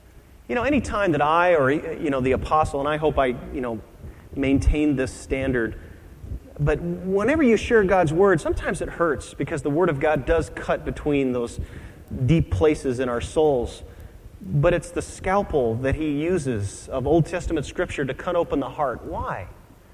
Any time that I or, the apostle, and I hope I, maintain this standard, but whenever you share God's Word, sometimes it hurts because the Word of God does cut between those deep places in our souls. But it's the scalpel that He uses of Old Testament Scripture to cut open the heart. Why?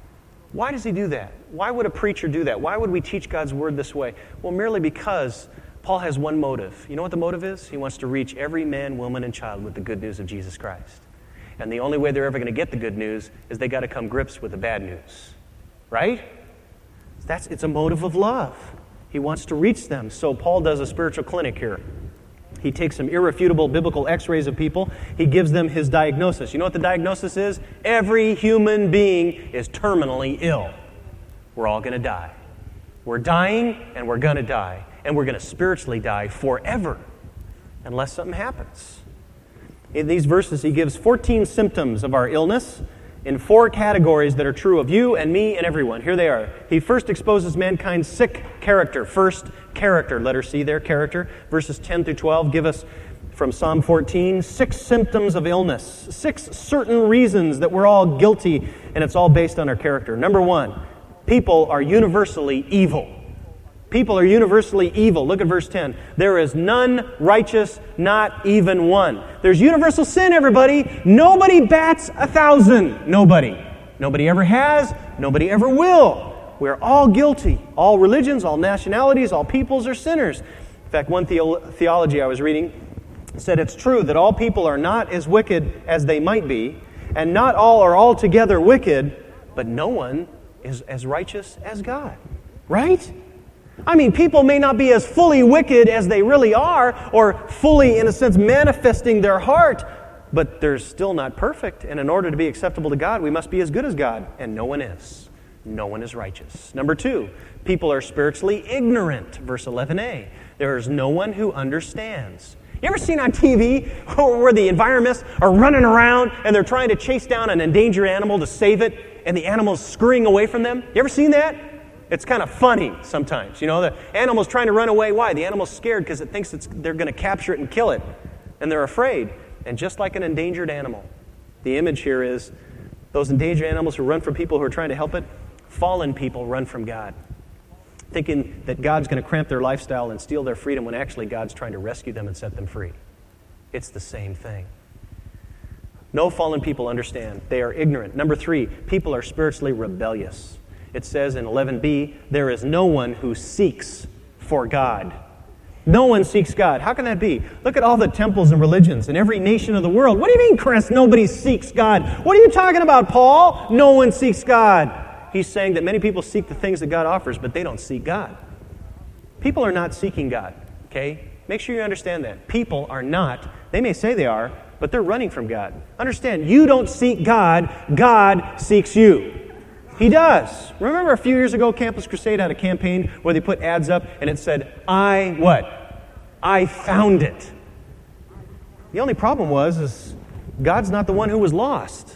Why does He do that? Why would a preacher do that? Why would we teach God's Word this way? Well, merely because Paul has one motive. You know what the motive is? He wants to reach every man, woman, and child with the good news of Jesus Christ. And the only way they're ever going to get the good news is they got to come grips with the bad news. Right? It's a motive of love. He wants to reach them. So Paul does a spiritual clinic here. He takes some irrefutable biblical x-rays of people. He gives them his diagnosis. You know what the diagnosis is? Every human being is terminally ill. We're all going to die. We're dying and we're going to die. And we're going to spiritually die forever unless something happens. In these verses, he gives 14 symptoms of our illness in 4 categories that are true of you and me and everyone. Here they are. He first exposes mankind's sick character. First, character. Letter C there, character. Verses 10 through 12 give us, from Psalm 14, 6 symptoms of illness. 6 certain reasons that we're all guilty, and it's all based on our character. Number 1, people are universally evil. People are universally evil. Look at verse 10. There is none righteous, not even one. There's universal sin, everybody. Nobody bats 1,000. Nobody. Nobody ever has. Nobody ever will. We're all guilty. All religions, all nationalities, all peoples are sinners. In fact, one theology I was reading said it's true that all people are not as wicked as they might be, and not all are altogether wicked, but no one is as righteous as God. Right? I mean, people may not be as fully wicked as they really are, or fully, in a sense, manifesting their heart, but they're still not perfect. And in order to be acceptable to God, we must be as good as God. And no one is. No one is righteous. Number 2, people are spiritually ignorant. Verse 11a. There is no one who understands. You ever seen on TV where the environmentalists are running around and they're trying to chase down an endangered animal to save it, and the animal's scurrying away from them? You ever seen that? It's kind of funny sometimes. The animal's trying to run away. Why? The animal's scared because it thinks they're going to capture it and kill it. And they're afraid. And just like an endangered animal, the image here is those endangered animals who run from people who are trying to help it, fallen people run from God, thinking that God's going to cramp their lifestyle and steal their freedom when actually God's trying to rescue them and set them free. It's the same thing. No fallen people understand. They are ignorant. Number 3, people are spiritually rebellious. It says in 11b, there is no one who seeks for God. No one seeks God. How can that be? Look at all the temples and religions in every nation of the world. What do you mean, Chris, nobody seeks God? What are you talking about, Paul? No one seeks God. He's saying that many people seek the things that God offers, but they don't seek God. People are not seeking God, okay? Make sure you understand that. People are not. They may say they are, but they're running from God. Understand, you don't seek God. God seeks you. He does. Remember a few years ago, Campus Crusade had a campaign where they put ads up and it said, I found it. The only problem is God's not the one who was lost.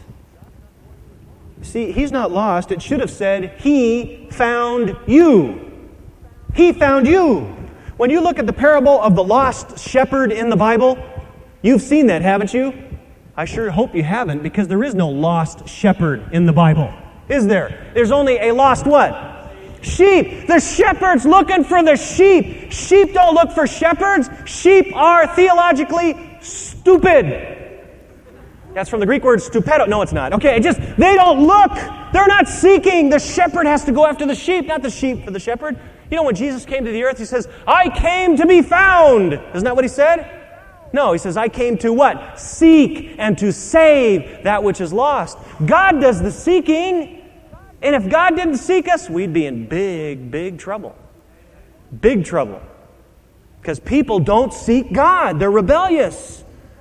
See, He's not lost. It should have said, He found you. He found you. When you look at the parable of the lost shepherd in the Bible, you've seen that, haven't you? I sure hope you haven't, because there is no lost shepherd in the Bible. Is there? There's only a lost what? Sheep. The shepherd's looking for the sheep. Sheep don't look for shepherds. Sheep are theologically stupid. That's from the Greek word stupedo. No, it's not. Okay, they don't look. They're not seeking. The shepherd has to go after the sheep, not the sheep for the shepherd. You know, when Jesus came to the earth, he says, I came to be found. Isn't that what he said? No, he says, I came to what? Seek and to save that which is lost. God does the seeking. And if God didn't seek us, we'd be in big, big trouble. Big trouble. Because people don't seek God. They're rebellious.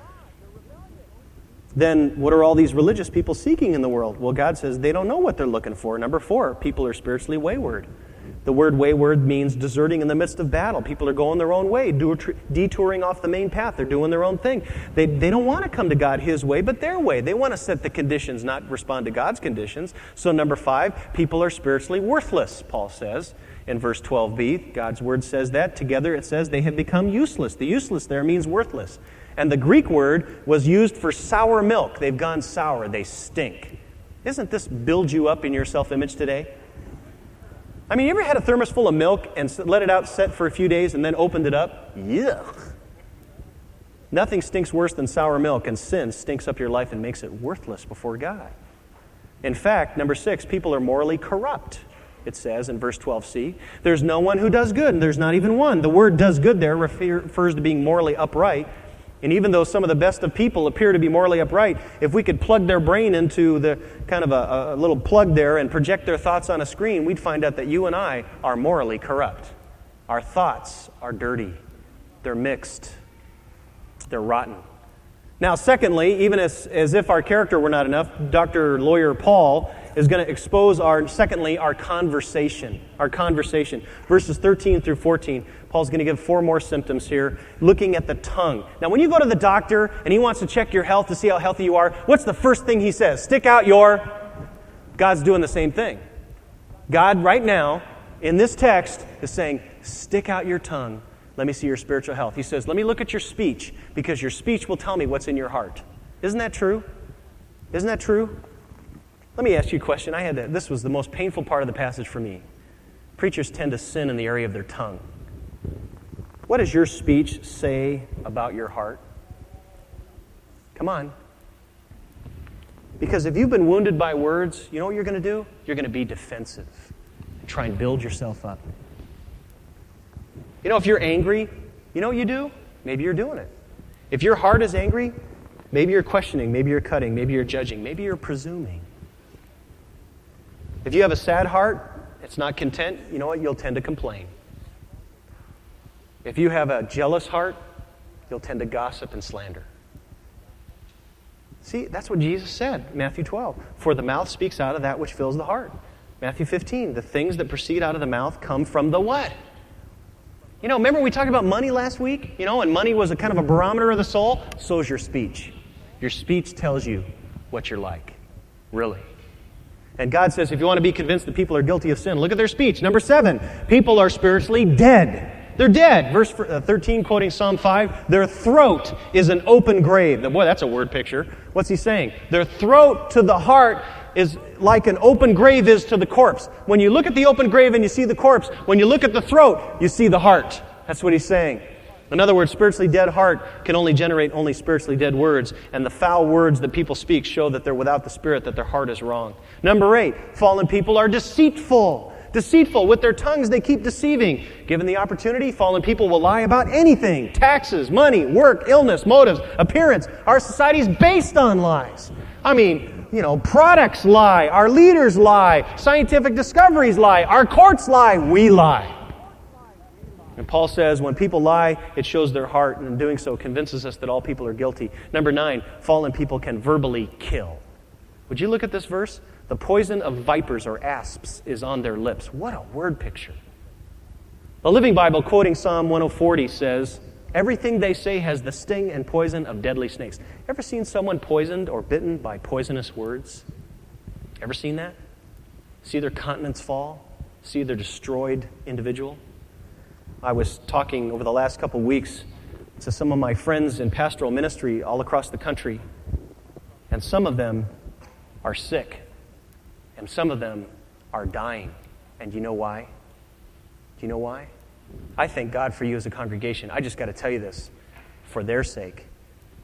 Then what are all these religious people seeking in the world? Well, God says they don't know what they're looking for. Number 4, people are spiritually wayward. The word wayward means deserting in the midst of battle. People are going their own way, detouring off the main path. They're doing their own thing. They don't want to come to God His way, but their way. They want to set the conditions, not respond to God's conditions. So number 5, people are spiritually worthless, Paul says. In verse 12b, God's word says that. Together it says they have become useless. The useless there means worthless. And the Greek word was used for sour milk. They've gone sour. They stink. Doesn't this build you up in your self-image today? I mean, you ever had a thermos full of milk and let it out set for a few days and then opened it up? Yuck. Nothing stinks worse than sour milk, and sin stinks up your life and makes it worthless before God. In fact, number 6, people are morally corrupt. It says in verse 12c, there's no one who does good, and there's not even one. The word does good there refers to being morally upright. And even though some of the best of people appear to be morally upright, if we could plug their brain into the kind of a little plug there and project their thoughts on a screen, we'd find out that you and I are morally corrupt. Our thoughts are dirty. They're mixed. They're rotten. Now, secondly, even as if our character were not enough, Dr. Lawyer Paul is going to expose our conversation. Our conversation. Verses 13 through 14. Paul's going to give 4 more symptoms here, looking at the tongue. Now, when you go to the doctor and he wants to check your health to see how healthy you are, what's the first thing he says? Stick out your... God's doing the same thing. God, right now, in this text, is saying, stick out your tongue. Let me see your spiritual health. He says, let me look at your speech, because your speech will tell me what's in your heart. Isn't that true? Isn't that true? Let me ask you a question. This was the most painful part of the passage for me. Preachers tend to sin in the area of their tongue. What does your speech say about your heart? Come on. Because if you've been wounded by words, you know what you're going to do? You're going to be defensive. Try and build yourself up. You know, if you're angry, you know what you do? Maybe you're doing it. If your heart is angry, maybe you're questioning, maybe you're cutting, maybe you're judging, maybe you're presuming. If you have a sad heart, it's not content, you know what? You'll tend to complain. If you have a jealous heart, you'll tend to gossip and slander. See, that's what Jesus said, Matthew 12. For the mouth speaks out of that which fills the heart. Matthew 15, the things that proceed out of the mouth come from the what? You know, remember we talked about money last week? You know, and money was a kind of a barometer of the soul? So is your speech. Your speech tells you what you're like. Really. And God says if you want to be convinced that people are guilty of sin, look at their speech. Number 7, people are spiritually dead. They're dead. Verse 13, quoting Psalm 5, their throat is an open grave. Boy, that's a word picture. What's he saying? Their throat to the heart is like an open grave is to the corpse. When you look at the open grave and you see the corpse, when you look at the throat, you see the heart. That's what he's saying. In other words, spiritually dead heart can only generate only spiritually dead words, and the foul words that people speak show that they're without the Spirit, that their heart is wrong. Number 8, fallen people are deceitful. Deceitful. With their tongues, they keep deceiving. Given the opportunity, fallen people will lie about anything. Taxes, money, work, illness, motives, appearance. Our society is based on lies. I mean, you know, products lie. Our leaders lie. Scientific discoveries lie. Our courts lie. We lie. And Paul says when people lie, it shows their heart, and in doing so convinces us that all people are guilty. Number 9, fallen people can verbally kill. Would you look at this verse? The poison of vipers or asps is on their lips. What a word picture. The Living Bible, quoting Psalm 140, says, everything they say has the sting and poison of deadly snakes. Ever seen someone poisoned or bitten by poisonous words? Ever seen that? See their countenance fall? See their destroyed individual? I was talking over the last couple weeks to some of my friends in pastoral ministry all across the country, and some of them are sick, and some of them are dying. And you know why? Do you know why? I thank God for you as a congregation. I just got to tell you this, for their sake.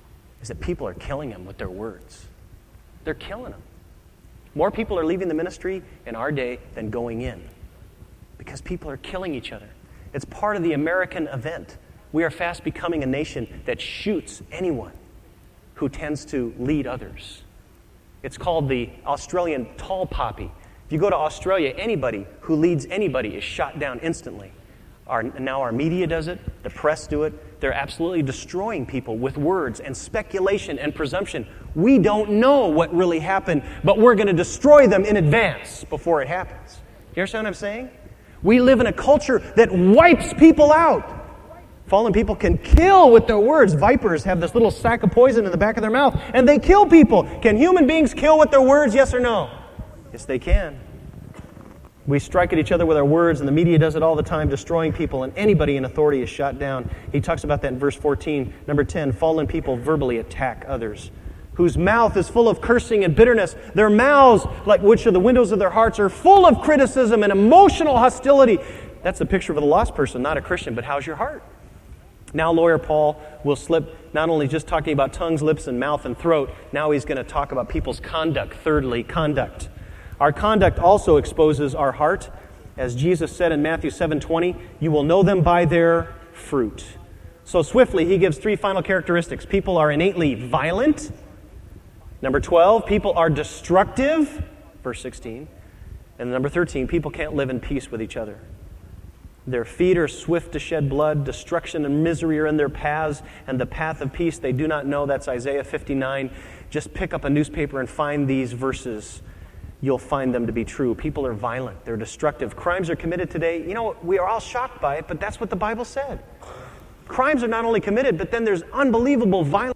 is that people are killing them with their words. They're killing them. More people are leaving the ministry in our day than going in because people are killing each other. It's part of the American event. We are fast becoming a nation that shoots anyone who tends to lead others. It's called the Australian tall poppy. If you go to Australia, anybody who leads anybody is shot down instantly. Now our media does it, the press do it. They're absolutely destroying people with words and speculation and presumption. We don't know what really happened, but we're going to destroy them in advance before it happens. You understand what I'm saying? We live in a culture that wipes people out. Fallen people can kill with their words. Vipers have this little sack of poison in the back of their mouth, and they kill people. Can human beings kill with their words, yes or no? Yes, they can. We strike at each other with our words, and the media does it all the time, destroying people, and anybody in authority is shot down. He talks about that in verse 14. Number 10, fallen people verbally attack others, whose mouth is full of cursing and bitterness. Their mouths, like which are the windows of their hearts, are full of criticism and emotional hostility. That's a picture of a lost person, not a Christian, but how's your heart? Now lawyer Paul will slip not only just talking about tongues, lips, and mouth and throat, now he's going to talk about people's conduct. Thirdly, conduct. Our conduct also exposes our heart. As Jesus said in Matthew 7:20, you will know them by their fruit. So swiftly, he gives three final characteristics. People are innately violent. Number 12, people are destructive. Verse 16. And number 13, people can't live in peace with each other. Their feet are swift to shed blood. Destruction and misery are in their paths, and the path of peace they do not know. That's Isaiah 59. Just pick up a newspaper and find these verses. You'll find them to be true. People are violent. They're destructive. Crimes are committed today. You know, we are all shocked by it, but that's what the Bible said. Crimes are not only committed, but then there's unbelievable violence.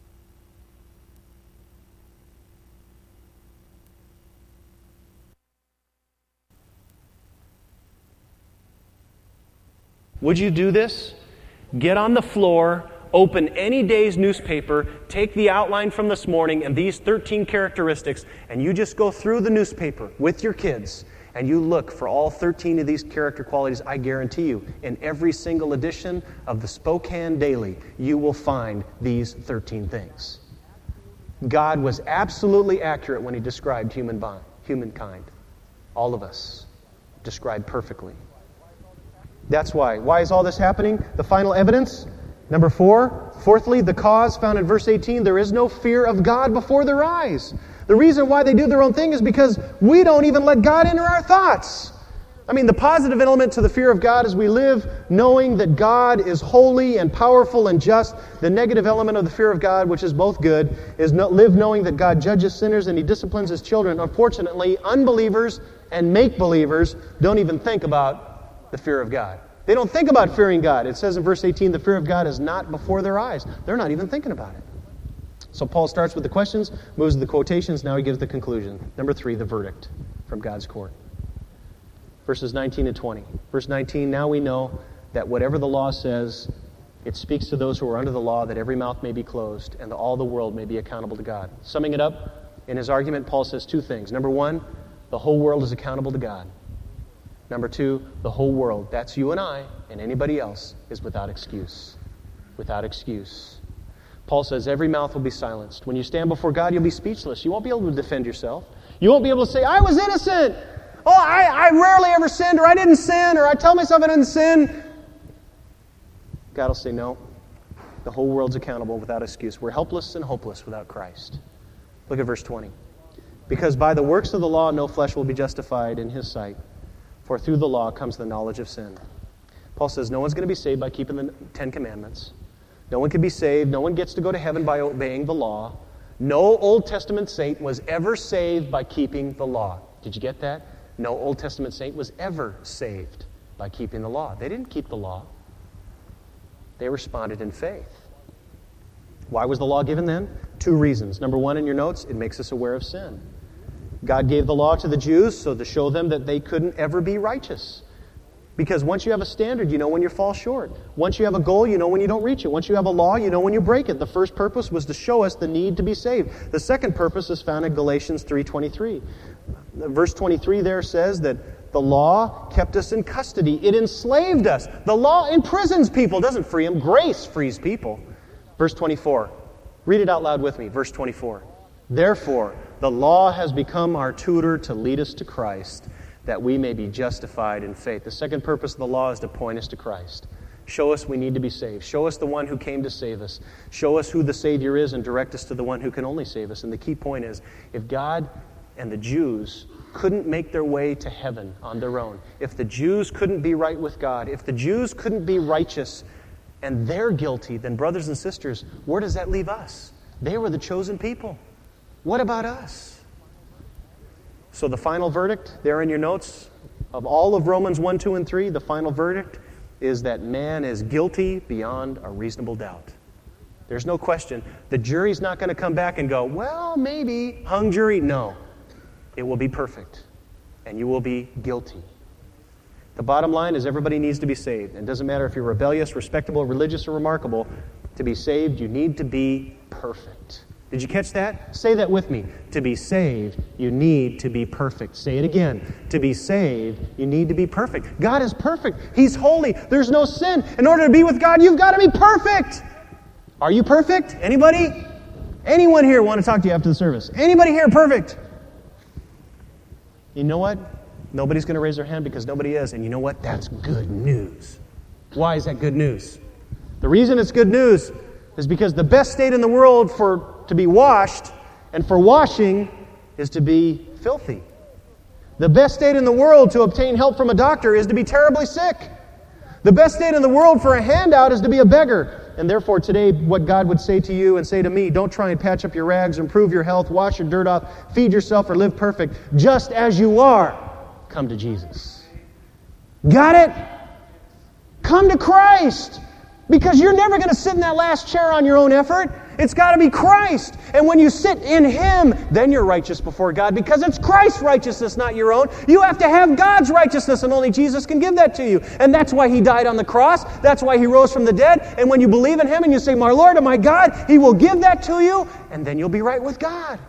Would you do this? Get on the floor, open any day's newspaper, take the outline from this morning and these 13 characteristics, and you just go through the newspaper with your kids, and you look for all 13 of these character qualities. I guarantee you, in every single edition of the Spokane Daily, you will find these 13 things. God was absolutely accurate when he described humankind. All of us described perfectly. That's why. Why is all this happening? The final evidence. Number 4. Fourthly, the cause found in verse 18. There is no fear of God before their eyes. The reason why they do their own thing is because we don't even let God enter our thoughts. I mean, the positive element to the fear of God is we live knowing that God is holy and powerful and just. The negative element of the fear of God, which is both good, is live knowing that God judges sinners and he disciplines his children. Unfortunately, unbelievers and make-believers don't even think about the fear of God. They don't think about fearing God. It says in verse 18, the fear of God is not before their eyes. They're not even thinking about it. So Paul starts with the questions, moves to the quotations, now he gives the conclusion. Number 3, the verdict from God's court. Verses 19 and 20. Verse 19, now we know that whatever the law says, it speaks to those who are under the law, that every mouth may be closed and that all the world may be accountable to God. Summing it up, in his argument, Paul says 2 things. Number 1, the whole world is accountable to God. Number 2, the whole world, that's you and I, and anybody else, is without excuse. Without excuse. Paul says every mouth will be silenced. When you stand before God, you'll be speechless. You won't be able to defend yourself. You won't be able to say, I was innocent. Oh, I rarely ever sinned, or I didn't sin, or I tell myself I didn't sin. God will say, no. The whole world's accountable without excuse. We're helpless and hopeless without Christ. Look at verse 20. Because by the works of the law, no flesh will be justified in his sight. For through the law comes the knowledge of sin. Paul says no one's going to be saved by keeping the 10 Commandments. No one can be saved. No one gets to go to heaven by obeying the law. No Old Testament saint was ever saved by keeping the law. Did you get that? No Old Testament saint was ever saved by keeping the law. They didn't keep the law. They responded in faith. Why was the law given then? 2 reasons. Number 1 in your notes, it makes us aware of sin. God gave the law to the Jews so to show them that they couldn't ever be righteous. Because once you have a standard, you know when you fall short. Once you have a goal, you know when you don't reach it. Once you have a law, you know when you break it. The first purpose was to show us the need to be saved. The second purpose is found in Galatians 3:23. Verse 23 there says that the law kept us in custody. It enslaved us. The law imprisons people, doesn't free them. Grace frees people. Verse 24. Read it out loud with me, verse 24. Therefore, the law has become our tutor to lead us to Christ, that we may be justified in faith. The second purpose of the law is to point us to Christ. Show us we need to be saved. Show us the one who came to save us. Show us who the Savior is and direct us to the one who can only save us. And the key point is, if God and the Jews couldn't make their way to heaven on their own, if the Jews couldn't be right with God, if the Jews couldn't be righteous and they're guilty, then brothers and sisters, where does that leave us? They were the chosen people. What about us? So the final verdict, there in your notes, of all of Romans 1, 2, and 3, the final verdict is that man is guilty beyond a reasonable doubt. There's no question. The jury's not going to come back and go, well, maybe, hung jury. No. It will be perfect, and you will be guilty. The bottom line is everybody needs to be saved. It doesn't matter if you're rebellious, respectable, religious, or remarkable. To be saved, you need to be perfect. Did you catch that? Say that with me. To be saved, you need to be perfect. Say it again. To be saved, you need to be perfect. God is perfect. He's holy. There's no sin. In order to be with God, you've got to be perfect. Are you perfect? Anybody? Anyone here want to talk to you after the service? Anybody here perfect? You know what? Nobody's going to raise their hand because nobody is. And you know what? That's good news. Why is that good news? The reason it's good news is because the best state in the world to be washed and for washing is to be filthy. The best state in the world to obtain help from a doctor is to be terribly sick. The best state in the world for a handout is to be a beggar. And therefore today, what God would say to you and say to me, don't try and patch up your rags, improve your health, wash your dirt off, feed yourself, or live perfect. Just as you are, come to Jesus. Got it? Come to Christ. Because you're never going to sit in that last chair on your own effort. It's got to be Christ. And when you sit in Him, then you're righteous before God because it's Christ's righteousness, not your own. You have to have God's righteousness, and only Jesus can give that to you. And that's why He died on the cross. That's why He rose from the dead. And when you believe in Him and you say, my Lord and my God, He will give that to you, and then you'll be right with God.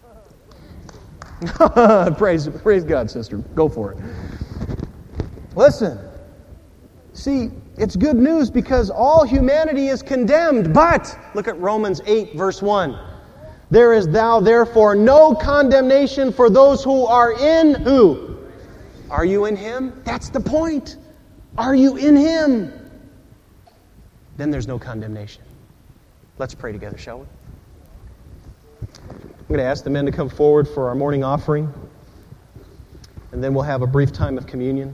Praise God, sister. Go for it. Listen. See, it's good news because all humanity is condemned. But, look at Romans 8, verse 1. There is now therefore no condemnation for those who are in who? Are you in Him? That's the point. Are you in Him? Then there's no condemnation. Let's pray together, shall we? I'm going to ask the men to come forward for our morning offering. And then we'll have a brief time of communion.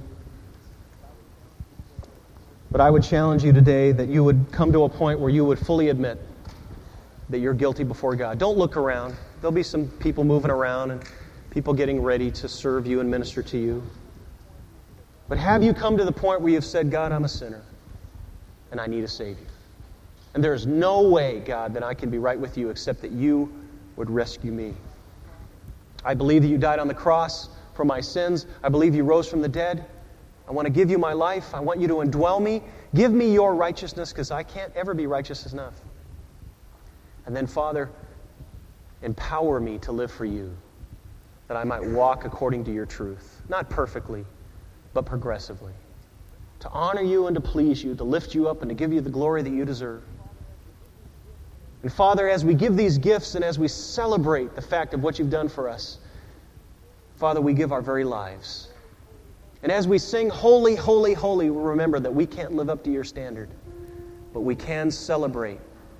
But I would challenge you today that you would come to a point where you would fully admit that you're guilty before God. Don't look around. There'll be some people moving around and people getting ready to serve you and minister to you. But have you come to the point where you've said, God, I'm a sinner and I need a Savior. And there's no way, God, that I can be right with you except that you would rescue me. I believe that you died on the cross for my sins. I believe you rose from the dead. I want to give you my life. I want you to indwell me. Give me your righteousness because I can't ever be righteous enough. And then, Father, empower me to live for you, that I might walk according to your truth. Not perfectly, but progressively. To honor you and to please you, to lift you up and to give you the glory that you deserve. And Father, as we give these gifts and as we celebrate the fact of what you've done for us, Father, we give our very lives. And as we sing, holy, holy, holy, we remember that we can't live up to your standard, but we can celebrate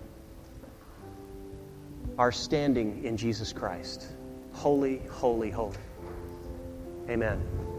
our standing in Jesus Christ. Holy, holy, holy. Amen.